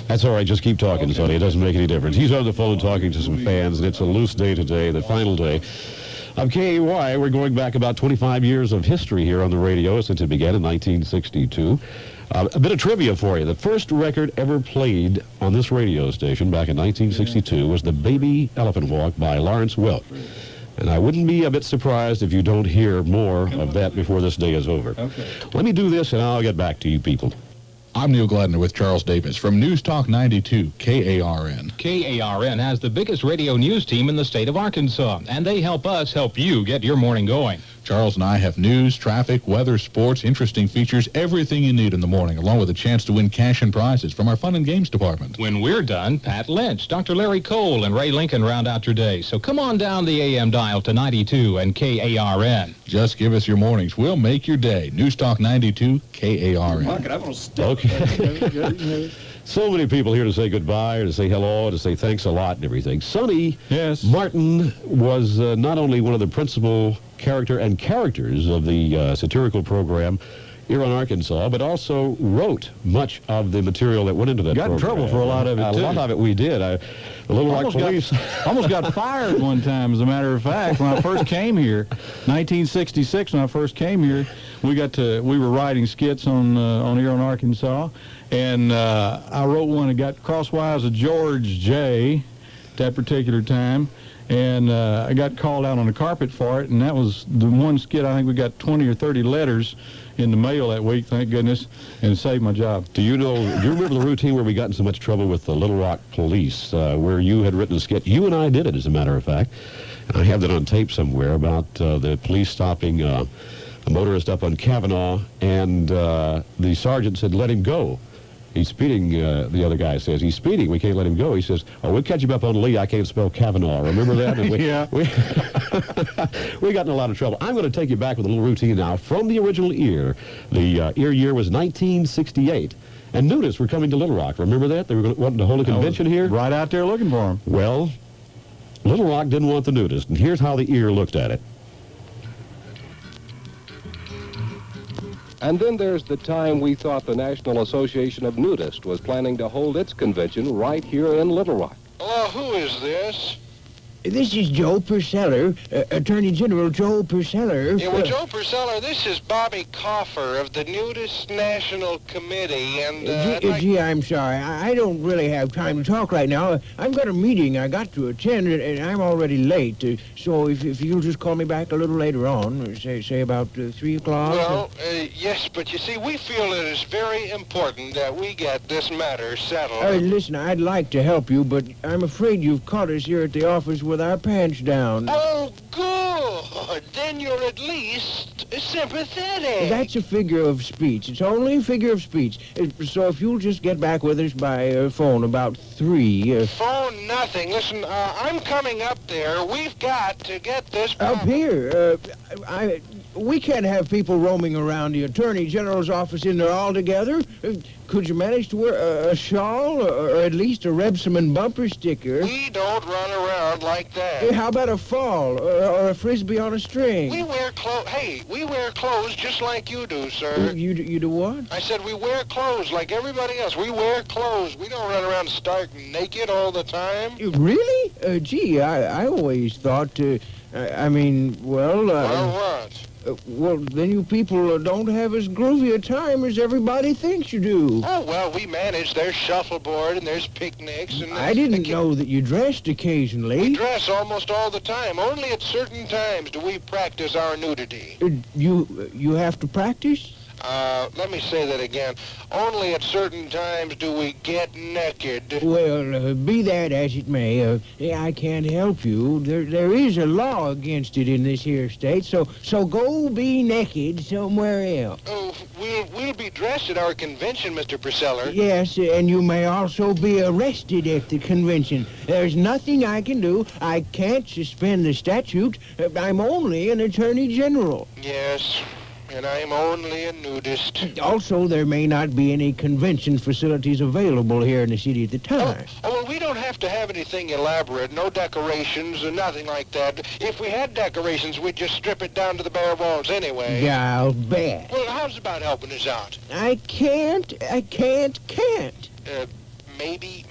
That's all right. Just keep talking, Sonny. It doesn't make any difference. He's on the phone talking to some fans, and it's a loose day today, the final day of KAY. We're going back about 25 years of history here on the radio since it began in 1962. A bit of trivia for you. The first record ever played on this radio station back in 1962 was The Baby Elephant Walk by Lawrence Welk. And I wouldn't be a bit surprised if you don't hear more of that before this day is over. Okay. Let me do this, and I'll get back to you people. I'm Neil Gladner with Charles Davis from News Talk 92, KARN. KARN has the biggest radio news team in the state of Arkansas, and they help us help you get your morning going. Charles and I have news, traffic, weather, sports, interesting features, everything you need in the morning, along with a chance to win cash and prizes from our Fun and Games department. When we're done, Pat Lynch, Dr. Larry Cole, and Ray Lincoln round out your day. So come on down the AM dial to 92 and KARN. Just give us your mornings. We'll make your day. News Talk 92, KARN. Okay. So many people here to say goodbye, or to say hello, to say thanks a lot and everything. Sonny Martin was not only one of the principal characters of the satirical program here on Arkansas, but also wrote much of the material that went into that program. Got in trouble for a lot of it, too. A lot of it we did. The Little Rock Police... almost got fired one time, as a matter of fact. When I first came here, 1966, when I first came here, we were writing skits on here on Arkansas, and I wrote one that got crosswise of George J. at that particular time, and I got called out on the carpet for it, and that was the one skit. I think we got 20 or 30 letters in the mail that week, thank goodness, and it saved my job. Do you remember the routine where we got in so much trouble with the Little Rock Police, where you had written a skit? You and I did it, as a matter of fact. And I have that on tape somewhere about the police stopping a motorist up on Kavanaugh, and the sergeant said, "Let him go. He's speeding," the other guy says. "He's speeding. We can't let him go." He says, "Oh, we'll catch him up on Lee. I can't spell Kavanaugh." Remember that? And Yeah. We got in a lot of trouble. I'm going to take you back with a little routine now from the original ear. The ear year was 1968. And nudists were coming to Little Rock. Remember that? They were wanting to hold a convention here? Right out there looking for them. Well, Little Rock didn't want the nudists. And here's how the ear looked at it. And then there's the time we thought the National Association of Nudists was planning to hold its convention right here in Little Rock. Hello, who is this? This is Joe Purceller, Attorney General Joe Purceller. Yeah, well, Joe Purceller, this is Bobby Coffer of the Nudist National Committee, and, Gee, I'm sorry. I don't really have time to talk right now. I've got a meeting I got to attend, and I'm already late. So if you'll just call me back a little later on, say about 3 o'clock. Well, yes, but you see, we feel it is very important that we get this matter settled. Listen, I'd like to help you, but I'm afraid you've caught us here at the office with our pants down. Oh, good. Then you're at least sympathetic. That's a figure of speech. It's only a figure of speech. So if you'll just get back with us by phone about 3. Phone nothing. Listen, I'm coming up there. We've got to get this Up here? We can't have people roaming around the Attorney General's office in there all together. Could you manage to wear a shawl or at least a Rebsamen bumper sticker? We don't run around like that. How about a fall or a frisbee on a string? We wear clothes. Hey, we wear clothes just like you do, sir. You do what? I said we wear clothes like everybody else. We wear clothes. We don't run around stark naked all the time. Really? Gee, I always thought, well, what? Well, then you people don't have as groovy a time as everybody thinks you do. Oh, well, we manage. There's shuffleboard and there's picnics. And I didn't know that you dressed occasionally. We dress almost all the time. Only at certain times do we practice our nudity. You have to practice? Let me say that again. Only at certain times do we get naked. Well, be that as it may, I can't help you. There is a law against it in this here state, so go be naked somewhere else. Oh, we'll be dressed at our convention, Mr. Purceller. Yes, and you may also be arrested at the convention. There's nothing I can do. I can't suspend the statute. I'm only an attorney general. Yes. And I'm only a nudist. Also, there may not be any convention facilities available here in the city at the time. Oh, well, we don't have to have anything elaborate, no decorations or nothing like that. If we had decorations, we'd just strip it down to the bare walls anyway. Yeah, I'll bet. Well, how's about helping us out? I can't. maybe?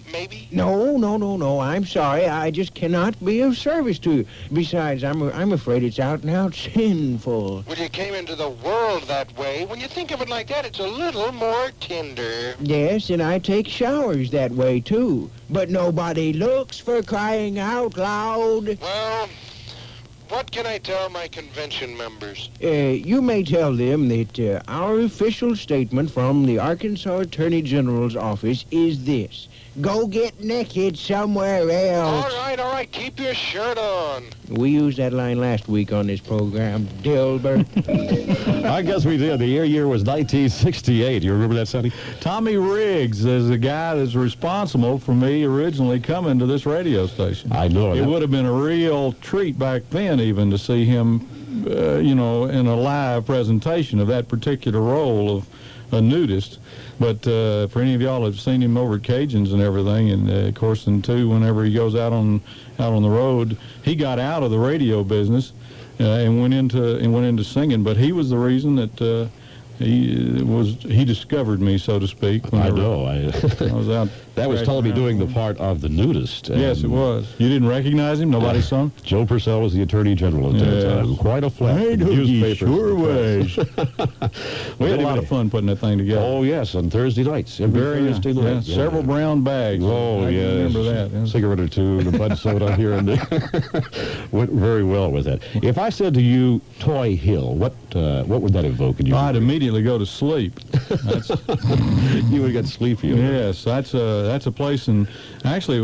No. I'm sorry. I just cannot be of service to you. Besides, I'm afraid it's out and out sinful. Well, you came into the world that way. When you think of it like that, it's a little more tender. Yes, and I take showers that way, too. But nobody looks, for crying out loud. Well, what can I tell my convention members? You may tell them that our official statement from the Arkansas Attorney General's office is this. Go get naked somewhere else. All right. Keep your shirt on. We used that line last week on this program, Dilbert. I guess we did. The year was 1968. You remember that, Sonny? Tommy Riggs is the guy that's responsible for me originally coming to this radio station. I know. It would have been a real treat back then even to see him, in a live presentation of that particular role of a nudist. But for any of y'all who've seen him over at Cajuns and everything, and of course, whenever he goes out on the road, he got out of the radio business and went into singing. But he was the reason that he discovered me, so to speak. I know. I was out. That was Tommy doing the part of the nudist. Yes, it was. You didn't recognize him? Nobody saw him? Joe Purcell was the Attorney General at that time. Quite a flash. Hey, he sure was. We had a lot of fun putting that thing together. Oh, yes, on Thursday nights. Every Thursday night. Yeah. Several brown bags. Oh, I remember that. Yeah. Cigarette or two, and a bud soda here and there. Went very well with that. If I said to you, Toy Hill, what would that evoke in you? I'd immediately go to sleep. You would get sleepy. Yes, that's a place, and actually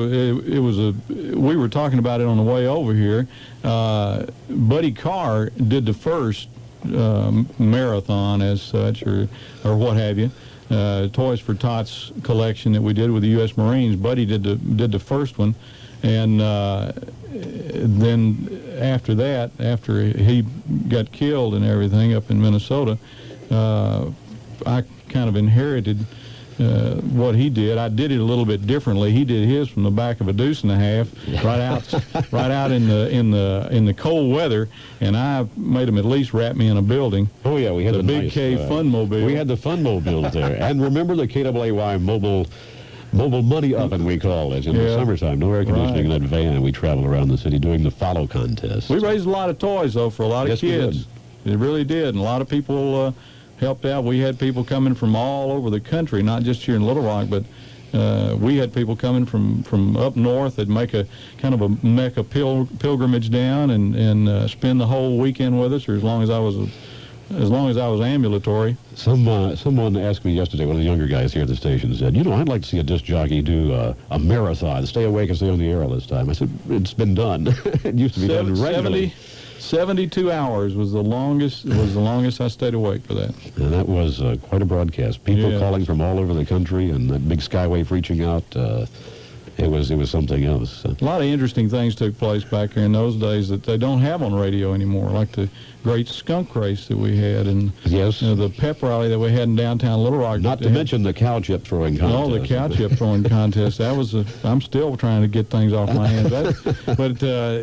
we were talking about it on the way over here. Buddy Carr did the first marathon as such, or what have you. Toys for Tots collection that we did with the U.S. Marines. Buddy did the first one, and then after that, after he got killed and everything up in Minnesota, I kind of inherited what he did. I did it a little bit differently. He did his from the back of a deuce and a half, right out in the cold weather, and I made him at least wrap me in a building. Oh yeah, we had the Big nice, K Funmobile. We had the Funmobile there, and remember the KAAY mobile money oven, we call it, in the summertime. No air conditioning in that van. We traveled around the city doing the follow contest. We raised a lot of toys though for a lot of kids. It really did, and a lot of people helped out. We had people coming from all over the country, not just here in Little Rock, but we had people coming from up north that make a kind of a Mecca pilgrimage down and spend the whole weekend with us, or as long as I was ambulatory. Someone asked me yesterday, one of the younger guys here at the station said, I'd like to see a disc jockey do a marathon, stay awake and stay on the air all this time. I said, it's been done. It used to be done regularly. 72 hours was the longest I stayed awake for that. And that was quite a broadcast. People calling from all over the country, and that big skywave reaching out. It was something else. A lot of interesting things took place back here in those days that they don't have on radio anymore, like the great skunk race that we had, and the pep rally that we had in downtown Little Rock. Not to mention the cow chip throwing contest. Oh, the cow chip throwing contest. That was I'm still trying to get things off my hands. But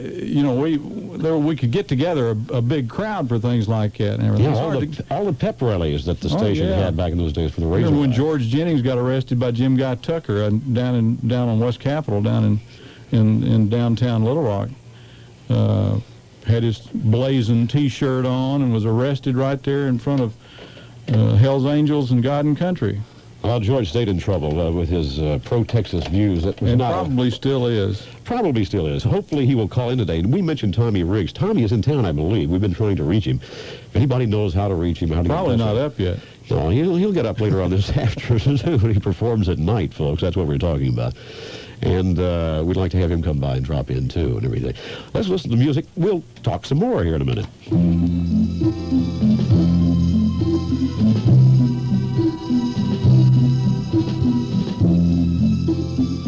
we could get together a big crowd for things like that and everything. Yeah, all the pep rallies that the station had back in those days for the race. Remember when George Jennings got arrested by Jim Guy Tucker down on West Capitol down in downtown Little Rock? Had his blazing T-shirt on and was arrested right there in front of Hell's Angels and God and Country. Well, George stayed in trouble with his pro-Texas views. Probably still is. Probably still is. Hopefully he will call in today. And we mentioned Tommy Riggs. Tommy is in town, I believe. We've been trying to reach him. If anybody knows how to reach him, how to Probably not up yet. No, he'll get up later on this afternoon when he performs at night, folks. That's what we're talking about. And we'd like to have him come by and drop in, too, and everything. Let's listen to music. We'll talk some more here in a minute.